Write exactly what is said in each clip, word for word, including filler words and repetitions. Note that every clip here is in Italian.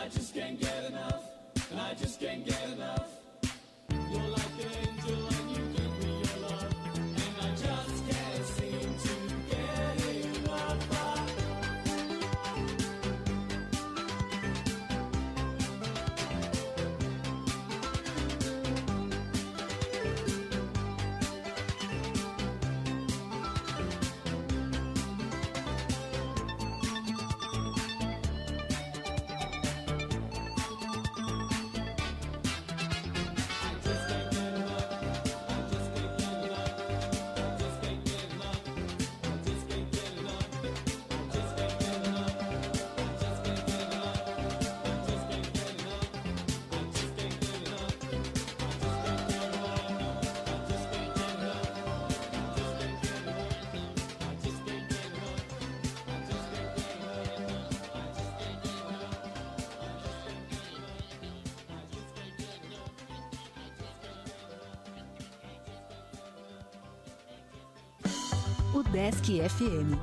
I just can't get enough, and I just can't get enough. You're like an angel and you give me your love, and I just can't seem to get enough. Desk F M.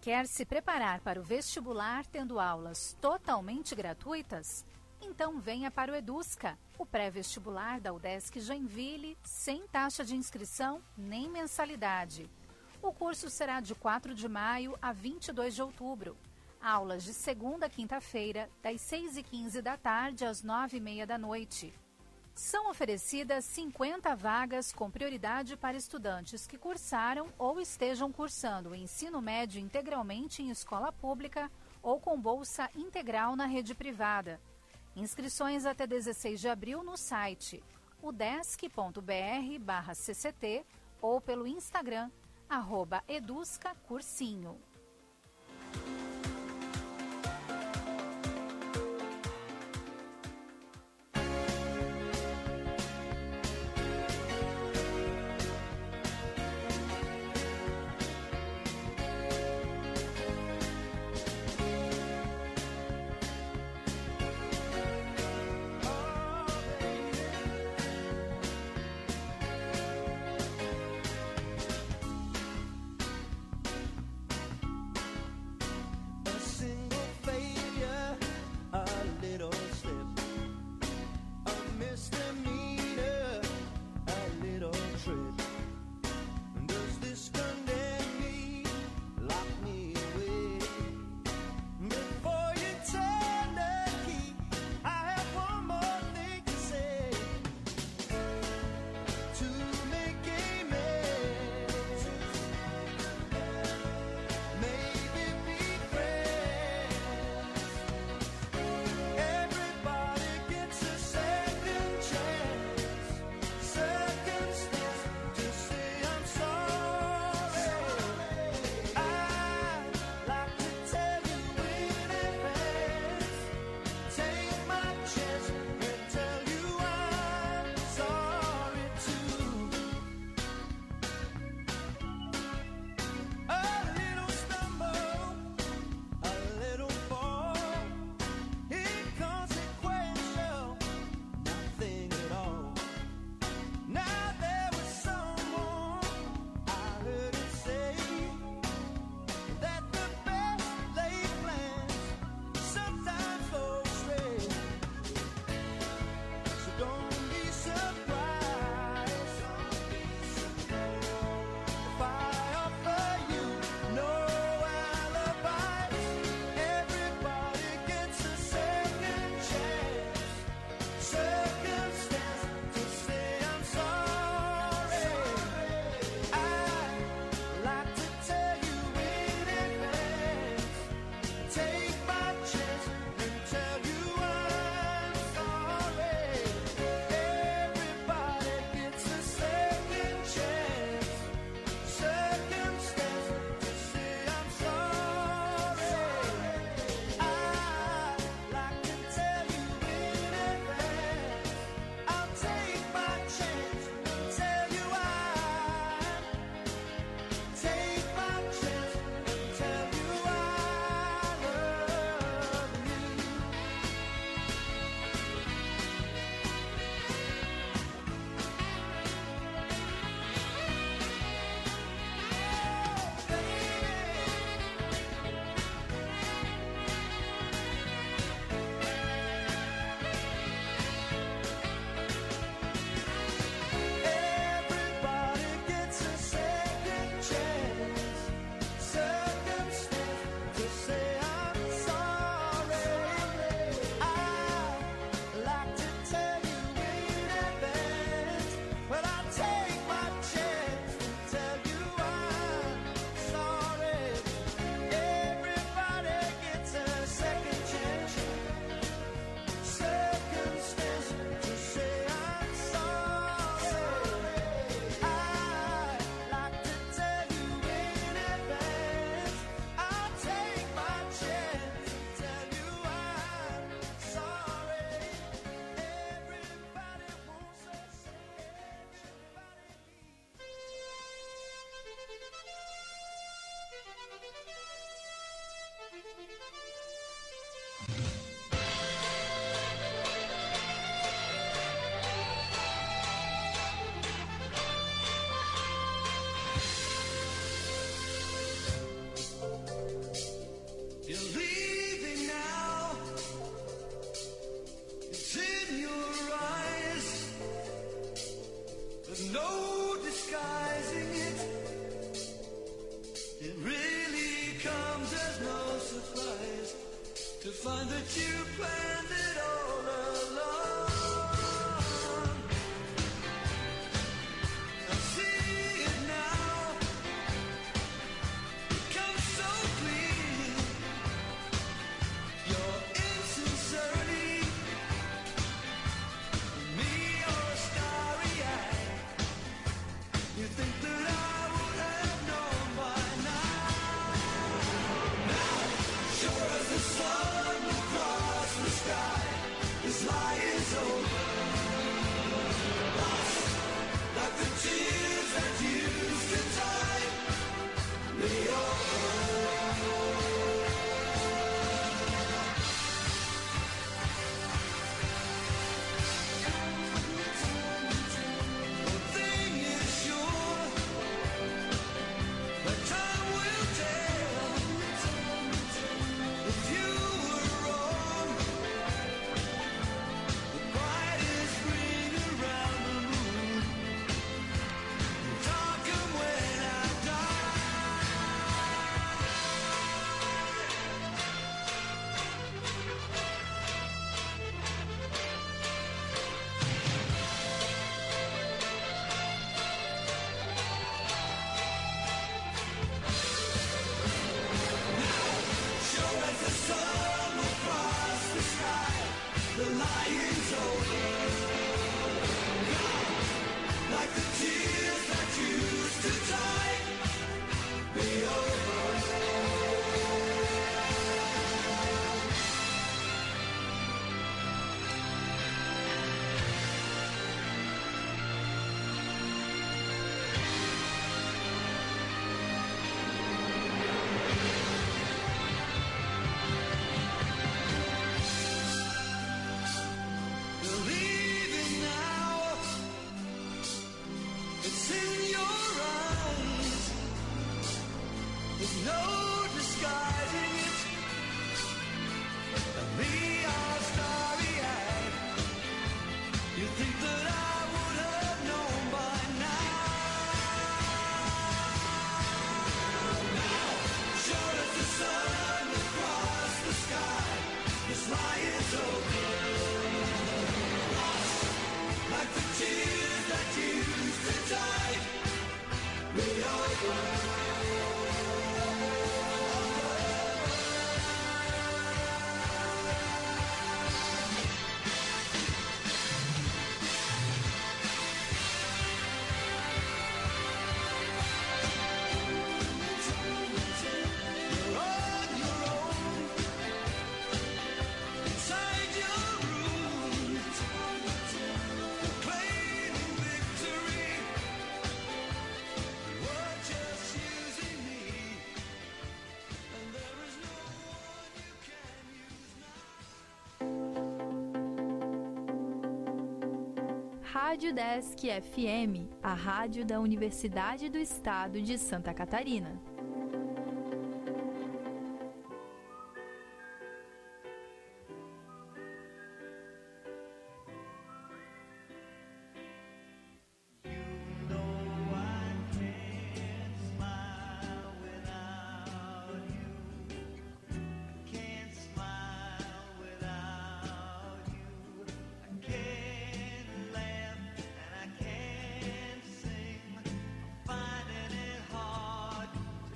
Quer se preparar para o vestibular tendo aulas totalmente gratuitas? Então venha para o Edusca, o pré-vestibular da UDESC Joinville, sem taxa de inscrição nem mensalidade. O curso será de quatro de maio a vinte e dois de outubro. Aulas de segunda a quinta-feira, das seis e quinze da tarde às nove e meia da noite. São oferecidas cinquenta vagas com prioridade para estudantes que cursaram ou estejam cursando o ensino médio integralmente em escola pública ou com bolsa integral na rede privada. Inscrições até dezesseis de abril no site udesc.br barra cct ou pelo Instagram, arroba eduscacursinho. find that you planned it all along. I see it now, it comes so clear. Your insincerity, me your starry eye. You think that I would have known by now. Now, sure as the sun across the sky, this lie is over. Lost, like the tears that used to tie me over. One thing is sure, but time will tell. If you were wrong, the brightest ring around the moon, darken when I die. Sure as the sun across the sky, the lion's over. Gone, like the tears that used to tie me over. Believing now, it's in your eyes. There's no disguising it. And me all starry-eyed. You think that I would have known by now. Now, sure as the sun across the sky, this lie is over. Lost, like the tears that used to tie me over. You're on your own, inside your room, claiming victory. You were just using me, and there is no one you can use now. Rádio Desk F M, a rádio da Universidade do Estado de Santa Catarina. Finding it hard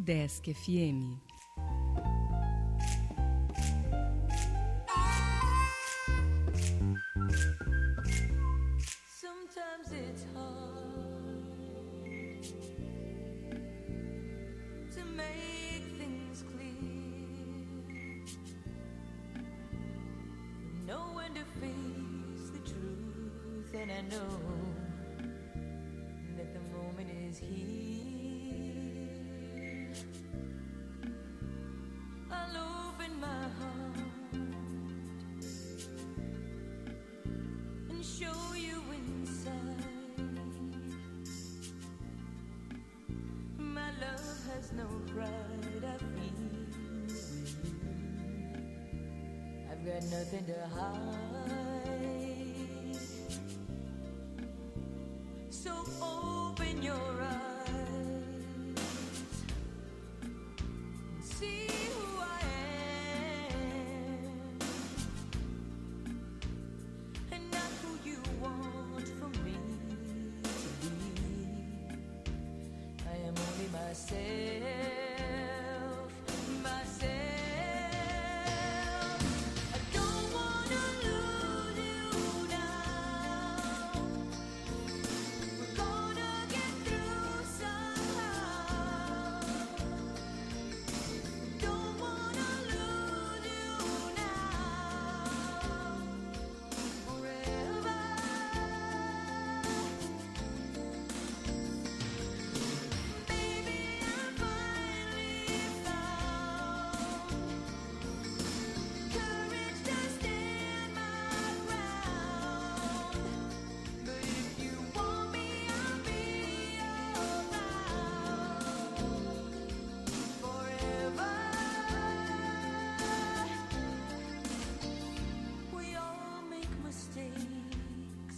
UDESC F M. Sometimes it's hard to make things clear, know when to face the truth, and I know that the moment is here. I'll open my heart and show you inside. My love has no pride, I feel with you. I've got nothing to hide. So open your eyes, see who I am, and not who you want for me to be. I am only myself, myself. I don't wanna lose you now. We're gonna get through somehow. Don't wanna lose you now. Forever. Baby, I finally found courage to stand my ground. But if you want me, I'll be around forever. We all make mistakes.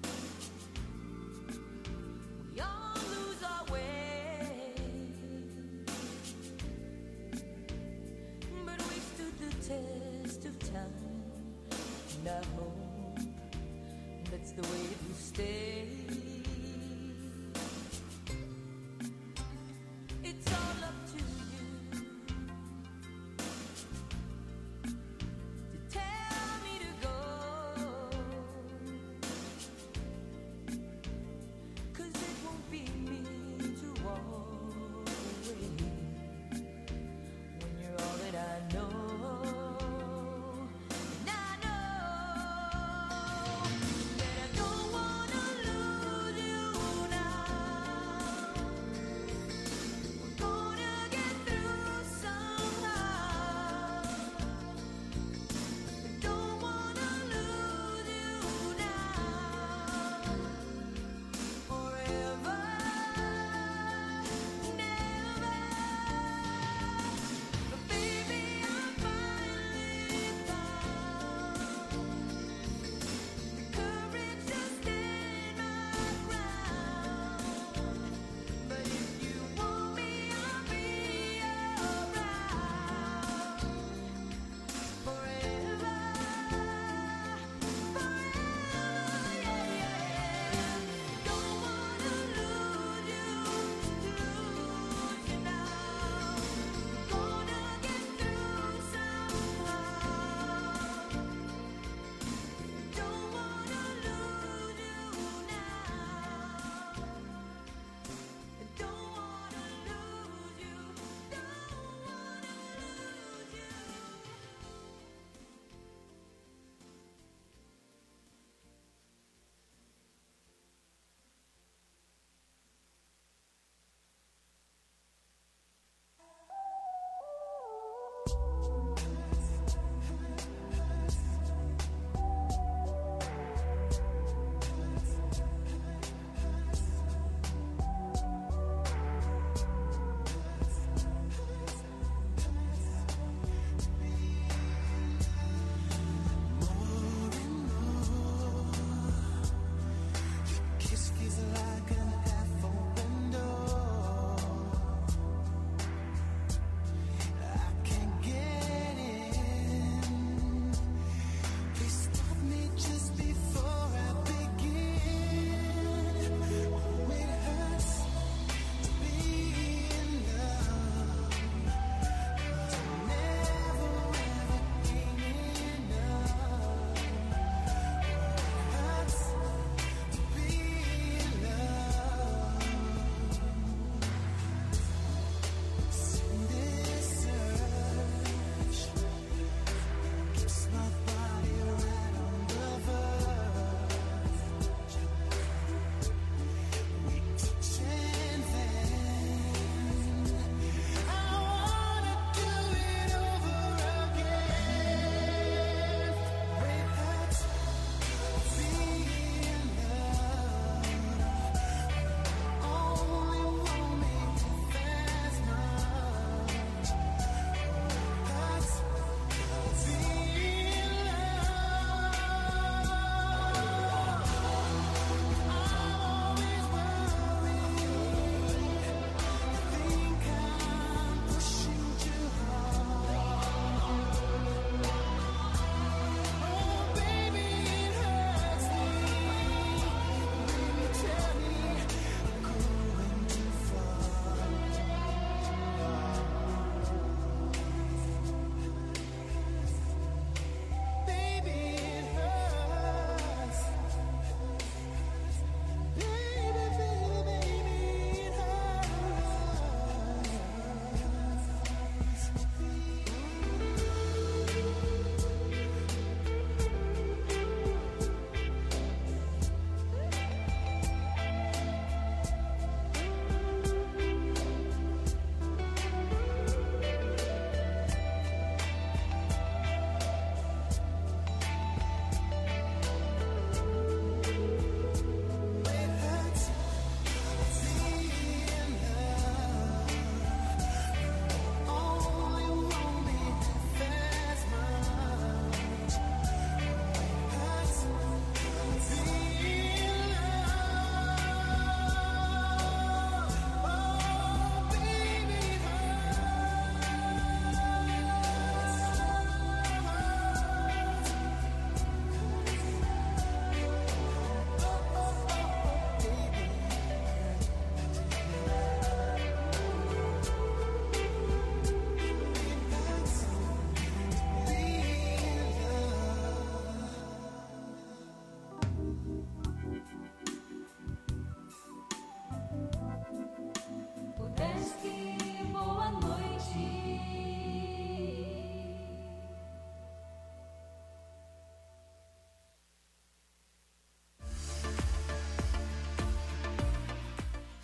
We all lose our way. But we stood the test of time. And I hope that's the way it will stay. It's all up to you to tell me to go. 'Cause it won't be me to walk away when you're all that I know. And I know that I don't wanna lose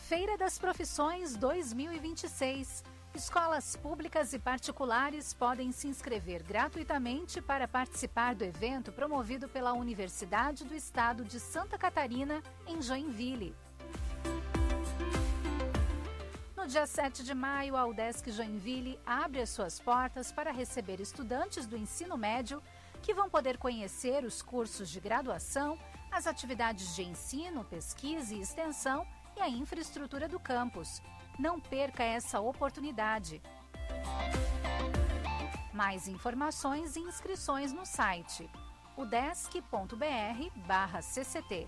Feira das Profissões dois mil e vinte e seis. Escolas públicas e particulares podem se inscrever gratuitamente para participar do evento promovido pela Universidade do Estado de Santa Catarina, em Joinville. No dia sete de maio, a UDESC Joinville abre as suas portas para receber estudantes do ensino médio que vão poder conhecer os cursos de graduação, as atividades de ensino, pesquisa e extensão e a infraestrutura do campus. Não perca essa oportunidade. Mais informações e inscrições no site udesc ponto br barra C C T.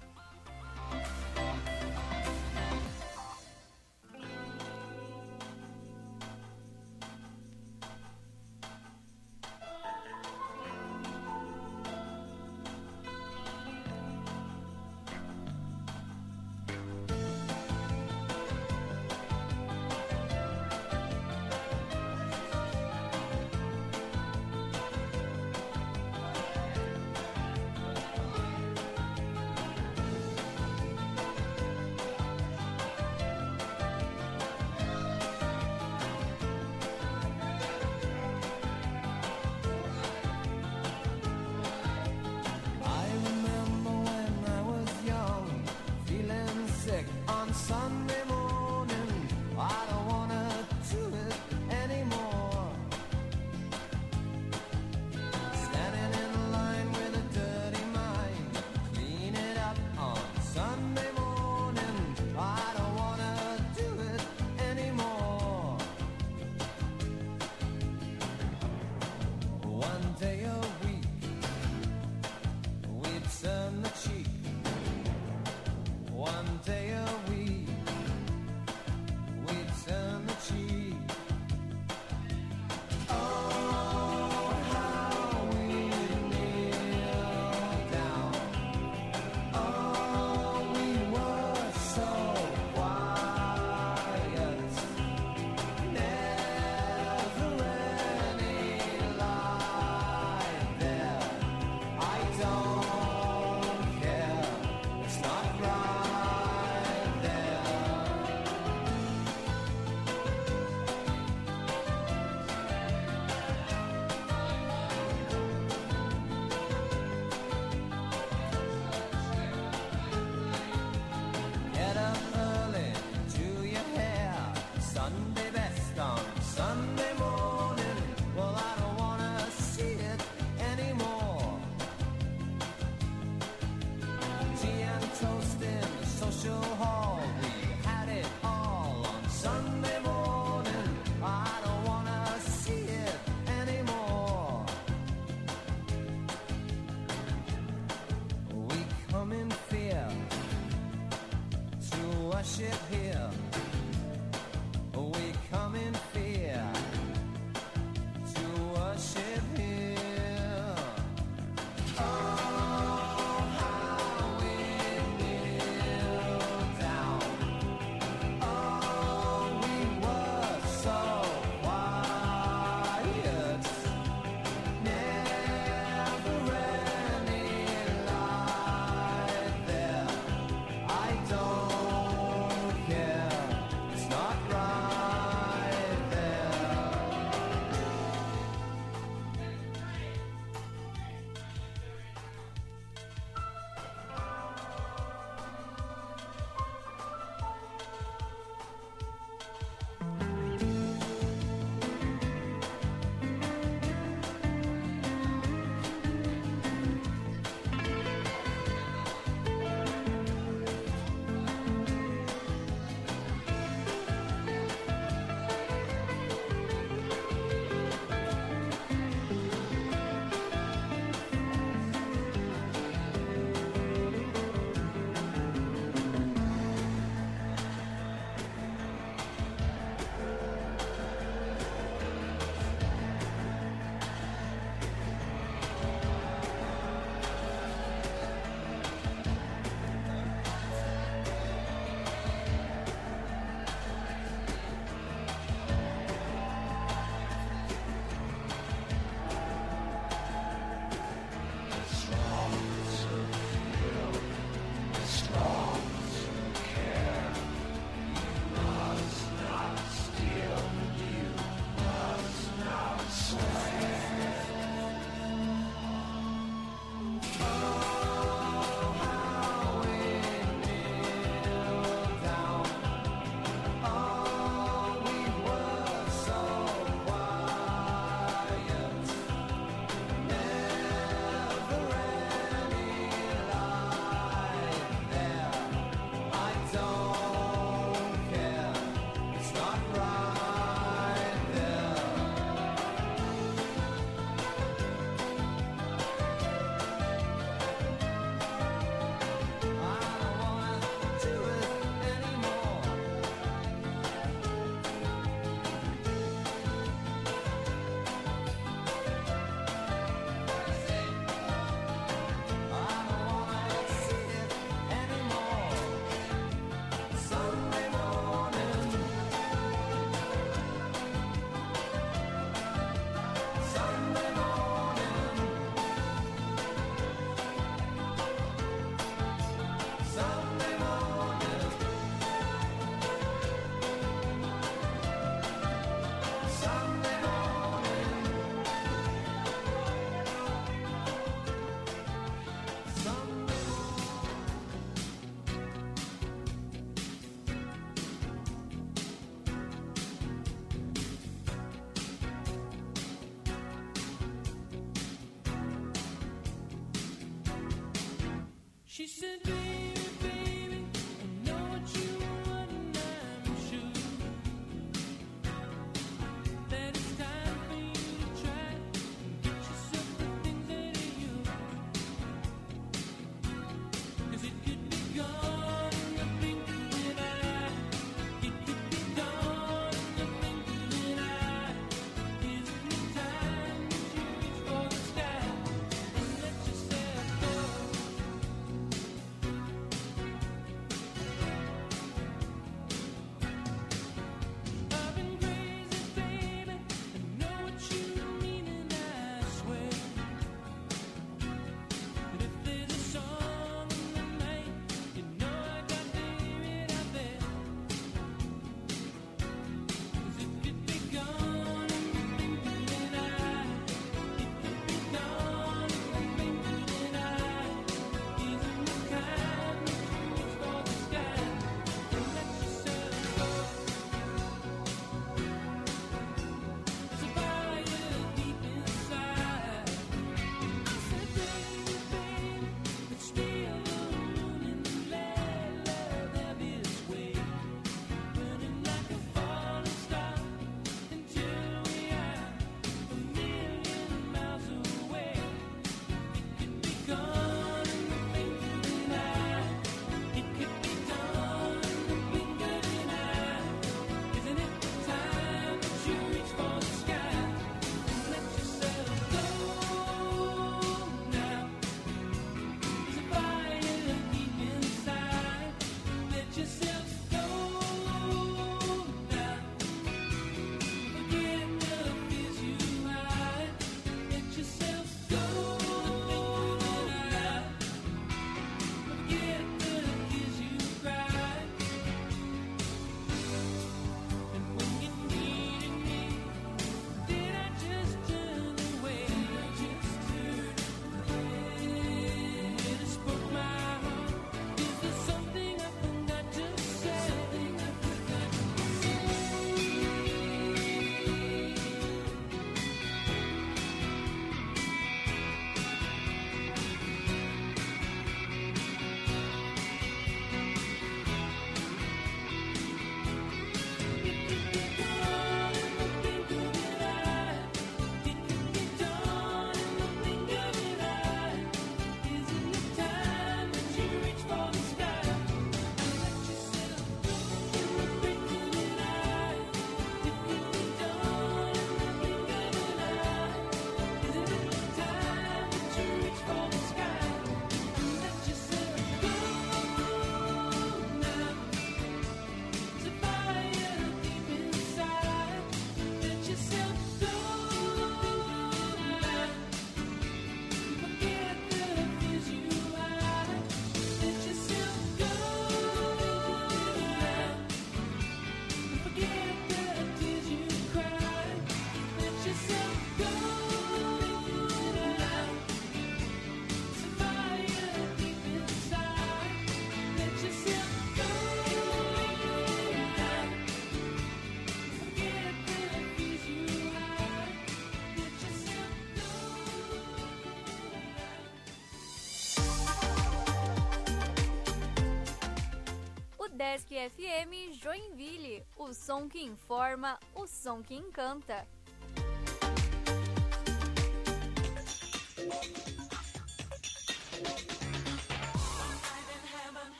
Udesc F M Joinville, o som que informa, o som que encanta.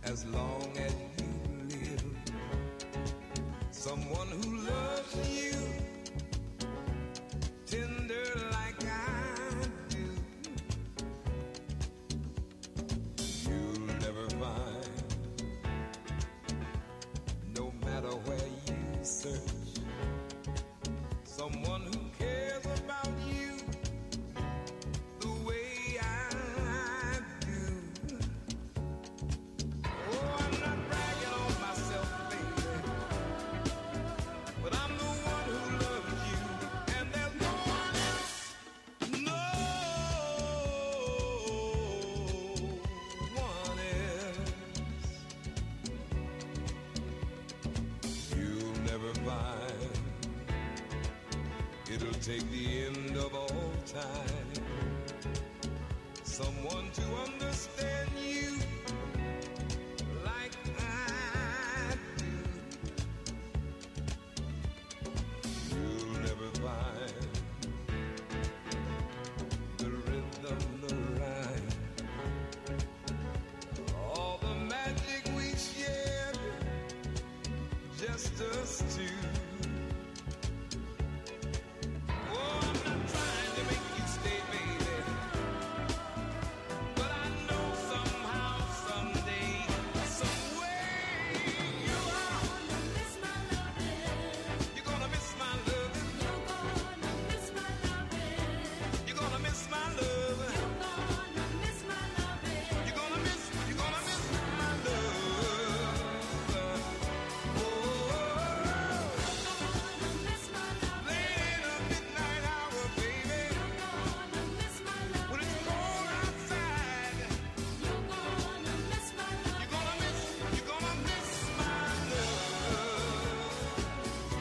as long as you live. Someone who loves you tender like I do. You'll never find, no matter where you search, someone who cares about you the way I do. Oh, I'm not bragging on myself, baby, but I'm the one who loves you, and there's no one else, no one else. You'll never find, it'll take the end of all time, someone to understand you like I do. You'll never find the rhythm, the rhyme, all the magic we shared, just us two.